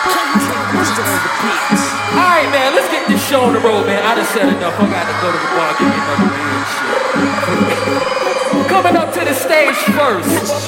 Alright, man, let's get this show on the road, man. I done said enough. I gotta go to the bar, get me another beer and shit. Coming up to the stage first.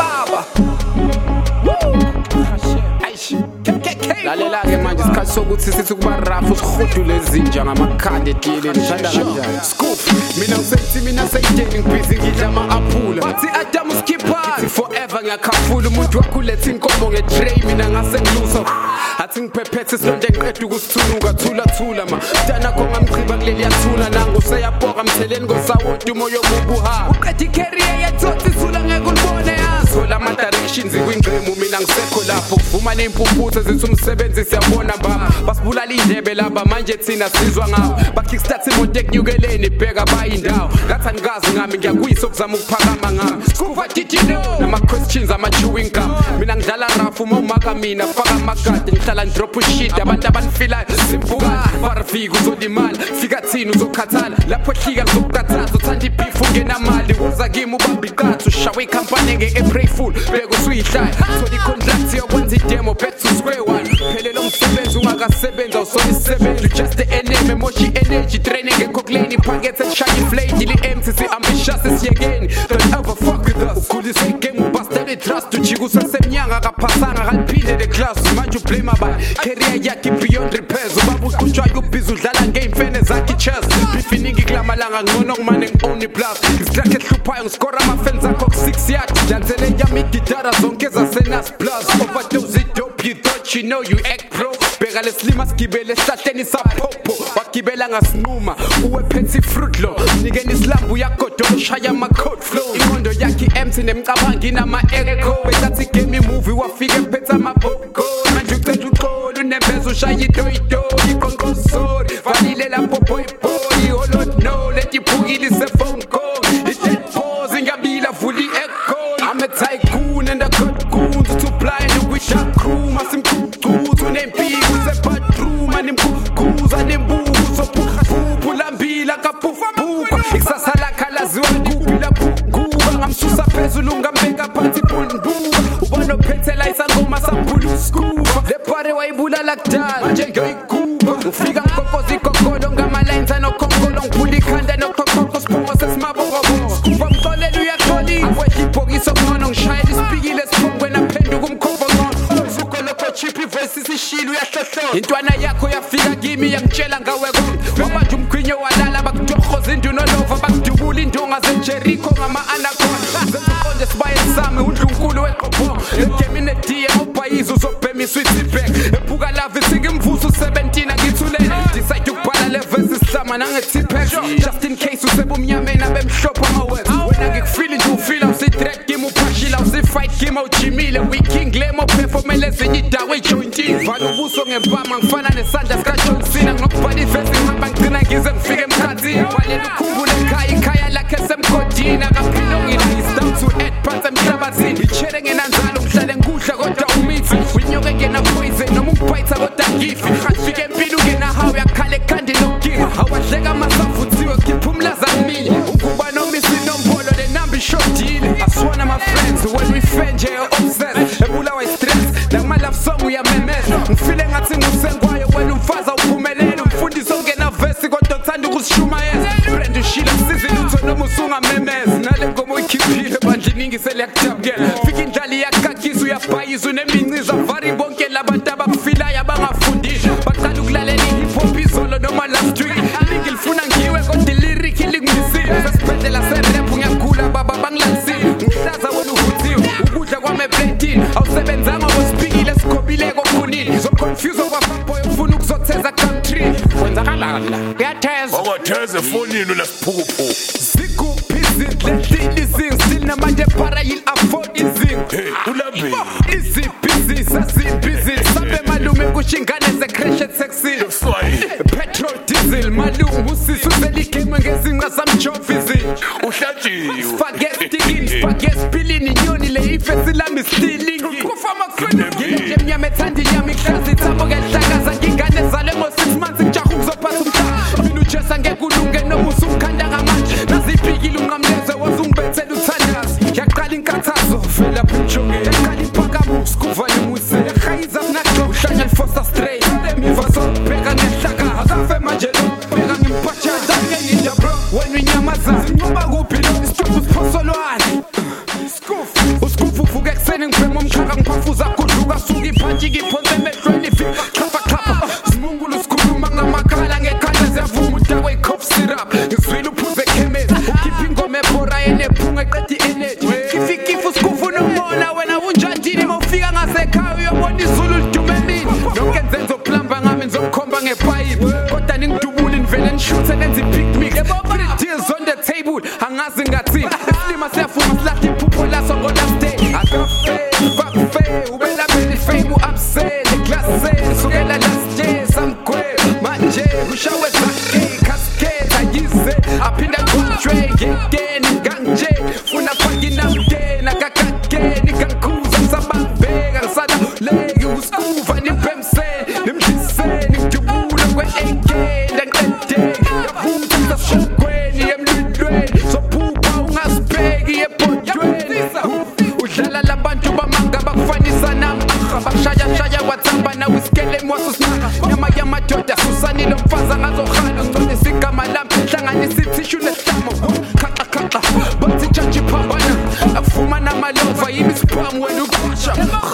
Lalela-ke manje isikhathi sokuthi sithi kuba rafu usihodule ezinja ngamakhanda etileni ngithanda kanjani Scoop mina ngisethi mina seyideni ngibhizi ngidla ama-aphula bathi Adam uskipha ithi forever ngiyakhafula umuntu wakho uletha inkomo nge-tray mina ngase ngilusa athi ngiphephethe isilonde ngiqeda ukusithuluka thula ma mntana kho ngamgqiba kuleli yathula nangu seyaboka mtheleni ngosawoti umoya obubuha uqeda i-career yethothi ithula ngeke ulibone yazo la ma-directions kwingqemu mina ngisekho lapho kuvuma ney'mpumputhe zithi umsebenzi siyabona baba basibulala indlebe laba manje thina sizwa ngawo bakickstart imoto ekunyukeleni bheka bayindawo ngathi angazi ngami ngiyakuyisa ukuzama ukuphakama ngami Scuba did you know nama-questions ama-chewing gum mina ngidlala rafu uma umaka mina faka amagadi ngihlala ndrop ushit abantu abanifilayo simbuka barafika uzolimala fika thina uzokhathala lapho ehlika ngizokukathaza uthanda ibhifu ungenamali woza kimi ubamba iqathu ushawe ikhampani nge-April Fool beka usuyihlaya thola i-contract yokwenza i-demo back to square one phelele umsebenzi ungakasebenza usona isisebenzi just the enemy emoshi energy training ekokleni iphakethe shine flame ili-empty si-ambitious esiyekeni don't ever fuck with us ukhulisa igame ubastele i-trust ujika usesemnyanga akaphasanga kaliphinde the class manje ublame abanye career yakhe beyond repairs ubaba uqutshwayo ubhizi udlala ngey'mfene zakhe i-chess bifiningi kulamalanga ngcono kumane ngi-only plus isikrakhe ehluphayo ngiskora ama-fans akho ku-6 yard jansele yami igitara zonke zasenas plus overdose dope you thought you know you act pro bheka lesilima sigibele esihlahleni saphopho wagibela ngasinquma uwephethe ifruitlo mnikeni isilambu uyagodola ushaya ama-code flow ingqondo yakhe empty nemcabangi inama-echo wethathi igame imovie wafika ephethe ama-popcorn manje ucela uxolo unembeza ushaya itoyitoyi iqonqosori valile lapho boyboy holot no leti iphukile ise-phone call i-dead pause ngiyabila vula i-echo I'm a tycoon and a good goons to blind with a crew masimkukuzu nempiko usebadroom animkukuza nembuzo phulambila kapufupuka ikusasa lakha laziwa ngikuphi laphukuka ngamsusa phezulu ngambeka phansi ibhonbuka ubona ophethela isangoma saphula uskuba le pare wayibulala kudala manje ngiyoyiguba ufika ngikokoza ikokolo ngama-lines anokhokolo ngiphula ikhanda noqhoqhoqo sibongo sesimabokoboko skuba mxolela uyaqolisa awehla ibhokisi okungcono ngishayela isipikile esiphongweni aphenduka umkhombo ngcono usukolokho chip ivoice isishile uyahlohloza intwana yakho yafika kimi yangitshela ngawe konke wabanje umkhwinyo walala bakutorhoza indunolova bakudubula indonga zejerikho ngama-anaconda zeziqonde sibaye sami undlunkulu weqopho egame inedm ubhayizi uzobhema iswitibek ephuka lava isingimvuso 17 angithulele decide ukubhala levesi isihlama nange-tpex just in case usebumnyameni abemhlophe amawes wena ngikufile nje ufila usi-track game uphashila usi-fight game awujimile weking lemo performele ezinye idawo ejointini vala ubuso ngempama ngifana nesandla sikaJohn Cena ngokubhala ivesi ngihamba ngigcina ngize ngifike emkhathini walela ukhumbule ekhaya ikhaya lakhe semgodini akaphinde ongila is-down to add phansi emhlabathini ichere ngenanzalo ngihlale ngikudla kodwa umithi winyoke ngena-poison noma ukubhayitha kodwa ngifi fike empilo ungenahawu uyakhala ekhandi nokugiga awadleka amasavuthiwe khipha umlaza kuminye ukuba nomisi nombolo le number ishodile aswana my-friends when we fan nje obsessed ebulawa i-stress nakuma-love song uyamemeza ngifile ngathi ngusengwayo wena umfazi awuphumelele umfundisi ongenavesi kodwa uthanda ukusishumayeza brand ushila kusize lutho noma usungamemeza nale ngoma uyikhiphile bandla iningi seliyakujabukela fika indlala iyakakisa uyabhayisa uneminciza vari bonke labantu abakufilayo abangafundile baqala ukulalela i-hip-hop izolo noma last week iningi lifuna ngiwe kodwa ilirikhi lingimisile sesibhedlela serap ngiyagula baba bangilalisile ngihlaza wena uhuthiwe ukudla kwami epletini awusebenzanga okwesipikile esikhobile kokhunini zoconfuse okwafaboy ufuna ukuzotheza country kwenzakalala kuyatheza okwetheza efonini unesiphukuphuku zikuphizidletini still namanje parayil afford izinto ulambile izibhizi sasibhizi sabe malume kushingane ze-crashet sexile petrol diesel malungu usisi useligeme ngezinqa samjovizini uhlatshiwe sifake estikini sifake esipilini inyoni le ifesi lami stilingi ngilenje mnyama ethanda inyama ihlaza ithambo ngehlakaza ngingane zale ngo-6 months ngijaha ukuzophatha umhlaba mina ujesa ngekulunge noma usumkhanda ngamanje naziphikile unqamleze wazungibethela uthandazi ngiyaqala inkathazo vela phinjongeni yaqala iphakamusi kuvale umuse yahayiza najo uhlanya lifosa Klappa Simungulu sikhuluma ngamakhala ngekhanda ziyavuma udakwe i-cough syrup ngizwile uphuze ekhemesi ukhipha ingoma ebhora enephunga eqeda i-energy kifikifu sikufu nomona wena unjandini mawufika ngasekhaya uyobona izulu lidume emini nonke nzenzoplamba ngami ngizokukhomba ngepayipi kodwa ningidubule nivele nishuthe nenze i-picnic 3 deals on the table angazi ngathini isilima siyafuma silahla iphupho laso ngo-last day akafe ubela beli fame u-upsell eglasel sukela last year samgwe manje kushawe zakhe cascade ayize aphinda kutre ngekeni nganje funa fakinamdeni akakakeni kankuza msababeka ngisana leki uskuva nimpemseni nimdliseni ngidubula kwe-AK ndangiqedeki yavutha sasogweni emlilweni sophupha ungasibheki ebhodweni udlala labantu bamanga bakufanisa nami bakushaya kwathamba nawe isikelemi wasusnaka nyama yamadoda susanile mfazi angazohala ngcolisa igama lami hlanganisa ithishu nesihlamo khaqaqaqa bathi jantshi phambana akufuma namalova yimi isiphamu wena ukhosha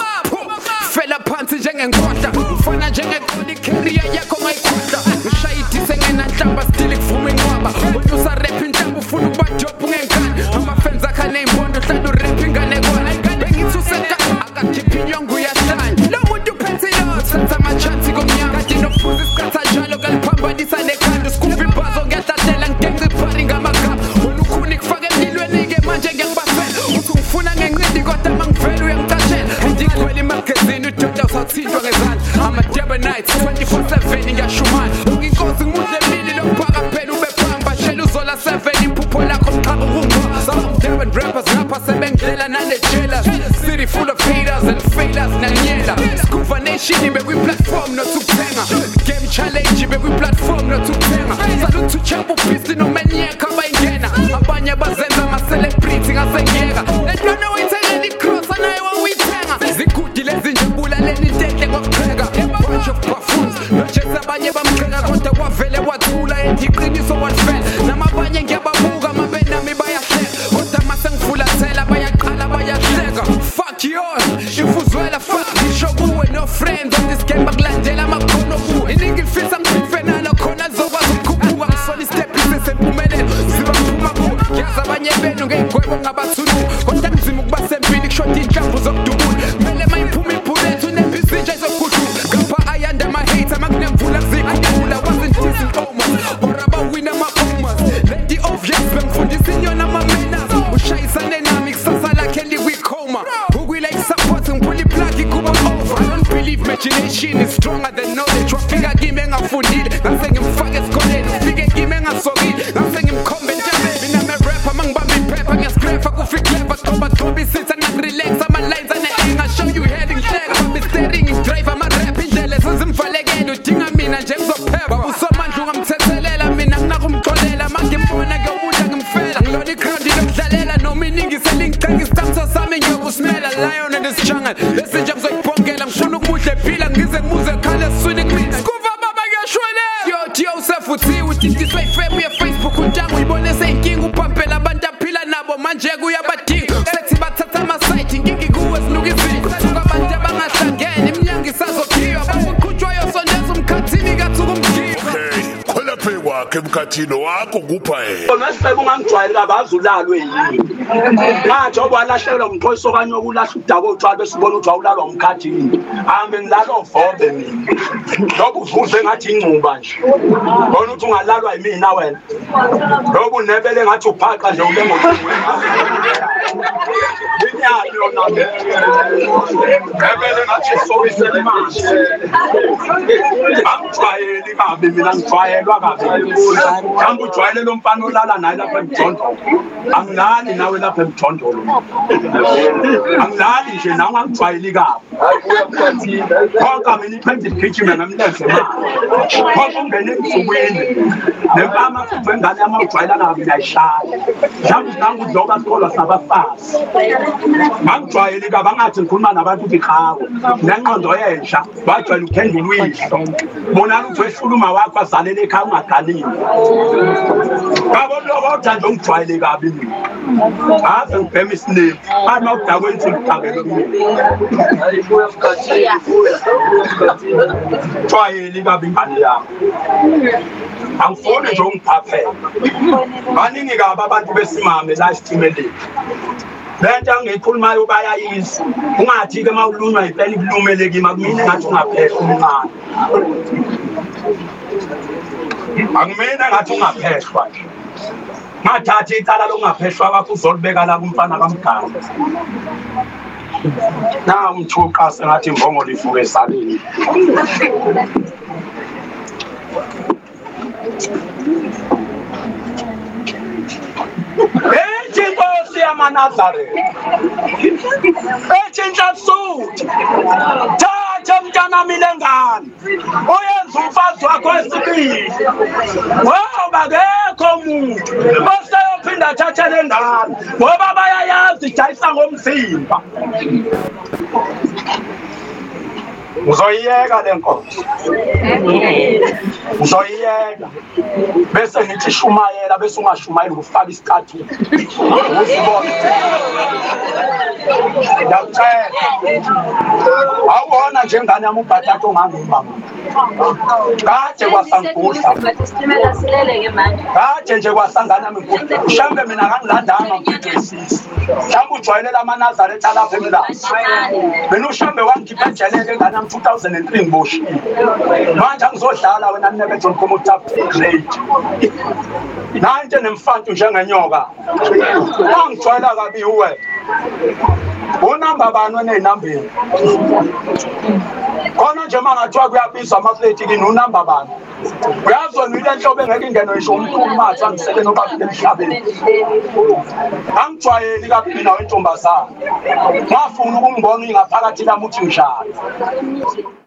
fela phansi njengenkohla ufana njengeqoli ikheriya yakho ngayikhohla ushayidise ngenanhlamba stili kuvuma inqwaba wena usarepha inhlamba ufuna ukuba job ungenkani amafenzi akha ney'mbondo hlala urepha inganekwana bengithi useka akakhiphi inyongo uyahlanya lo muntu uphethe yothatha amachansi komnyaka kade nophuza isikhatha njalo kaliphambanisa nekhanda usikhupha ibhazo ngiyahlatela ngigenca iphari ngamagama wena ukhuni kufaka emlilweni-ke manje ngiyakubasela uthi ungifuna ngencindi kodwa mangivele uyangicatshela andiyikhwela imagazini udoda usathintwa ngezandla ama-Debonites 24/7 ngiyashumana unginkosi ngimudle emini lokuphaka phela ube phamba shela uzola 7 iphupho lakho mxhaka ukungqoba some rappers rapper sebengidlela nanejela city full of haters and failures nanyela Scuba Nation bekwi-platform not ukuthenga game challenge bekwi-platform not ukuthenga salute uchampa upisti nomanyeka bayingena abanye bazenza ama-celebrity ngasengiyeka lentwana wayithengela i-cross anaye wawuyithenga zigudi lezi njebula leni ntenhle kwakupheka bunch of buffoons nojesi abanye bamqheka kodwa kwavele wathula ethi iqiniso walifela namabanye ngiyababuka amabenami bayahleka kodwa masengifulathela bayaqala bayahleka fuck you all ifuzwela fuck ngisho kuwe no friends on this game bakulandela amakhono kuwe iningi lifisa ngifenana khona lizokwazi ukukhuphuka ngisona istep isesempumelelo zibaphuma kuwe ngiyazi abanye benu ngey'gwebo ngabathuluka kodwa mzima ukuba sempini kushoda iy'nhlamvu zokudubula kumele mayiphuma ibhulethu nembisintsha izokukhudluka ngapha ayanda ama-hater makunemvula kuzikhukhula wasn't dissing almost or abawina ama-omas lady obvious bengifundisa inyona ama-manners ushayisane nami kusasa lakhe likwicoma ukwila i-support ngiphula iplagi kuba over I don't believe imagination is stronger than knowledge wafika kimi engafundile ngase ngimfake esikoleni ufike kimi engasokile ngase ngimkhombe entshambeni mina me-rapper mangibamba iphepha ngiyascrafa kufikleva qoba isitha ngakurelax ama-lines ane-enga show you heading hleka babistering ngidrive ama-rap indlela sezimvalekele udinga mina nje ngizophepha usomandla ungamthethelela mina nginakumxolela mangimbona ngiyobudla ngimfela ngilona iground lokudlalela noma iningi selingiceka isitamso sami ngiyokusimela lion in this jungle lesi nje ngizoyibhongela ngifuna ukubudla ephila ngize ngimuze ekhale eswini kumina skuva baba ngiyashwele yothi yosef uthiwe udidiswe ifemu ye-Facebook untango uyibone seyinkinga uphampela abantu aphila nabo manje kuyabadinga sethi bathatha ama-site inkinga ikuwe zinuka izinto thuka abantu abangahlangene iminyango isazokhiywa bakuqhutshwayo sondeza umkhathini kathuka umgiwa khona phe wakhe emkhathini wakho kupha yena Ngasibeka ungangijwayeli kabazi ulalwe yini manje obalahlekelwa umxhoyiso okanye okulahla udaba otshwala besibona ukuthi awulalwa umkhathini ahambe ngilala ovombe mina lokhu uvuze ngathi ingcuba nje bona ukuthi ungalalwa yimina wena lokhu unebele ngathi uphaqa nje ule ngokuwe Linyali yona nebele ngathi sobisele manje angijwayeli kabi mina ngijwayelwa kabi Kambu ujwayele lo mfana olala naye lapha emjondolo angilali nawe lapha emjondolo angilali nje nawe angijwayeli kabi konke mina iphenze igijime ngemlenze ma konke ungene emsukwini nempama futhi engane yamawujwayela kabi ngiyayishaya mhlawumbe nangudloka sikolo sabafazi angijwayeli kabi angathi ngikhuluma nabantu ukuthi hawo nengqondo yensha bajwayele ukuphendula uyihlo bona ukuthi wehluluma wakho azalele ekhaya ungaganile Babo lo wawuthanda ungijwayele kabi mina ave ngibhema isinefu ama udakwenza imphakelo twayeli kabi ingane yami angifuni nje ungiphaphele baningi kabi abantu besimame la esitimeleni lento angiyikhulumayo bayayizwa ungathi ke mawulunywa impela ikulumeleki makumina ngathi ungaphehla umncane akumina ngathi ungaphehlwa mathatha icala lokungaphehlwa kwakho uzolibeka la kumfana kaMganga na umthuqa sengathi imbongo lifuke esalini Inkosi yamaNazaretha etshintsha suthi thatha mntana milengane uyenza umfazi wakho wesibili ngoba akekho umuntu oseyophinda athathe le ngane ngoba bayayazi idayisa ngomzimba uzoyiyeka le nkonzo uzoyiyeka bese ngithi shumayela bese ungashumayeli ufaka isikhathi uzibone ngiyacela awubona njengane yami ubhatata ongangibamba kade kwasangusa kade nje kwasangana mkhulu ushambe mina kangilandanga ngidwesisi mhlawumbe ujwayele amaNazaretha alapha emlazi mina ushambe wangikhipha ejeleke ngane 2003 ngiboshile manje angizodlala wena nebe John Komota grade nanje nemfantu njengenyoka angijwayela kabi uwe unamba bani wena inambeni khona nje mangathiwa kuyabizwa amaplate kini unamba bani uyazona ile nhlobo engeke ingene ngisho umkhulu mathi angisele noba emhlabeni angijwayeli kabi mina wentombazana ngafuna ukungibona ingaphakathi lami uthi ngishaya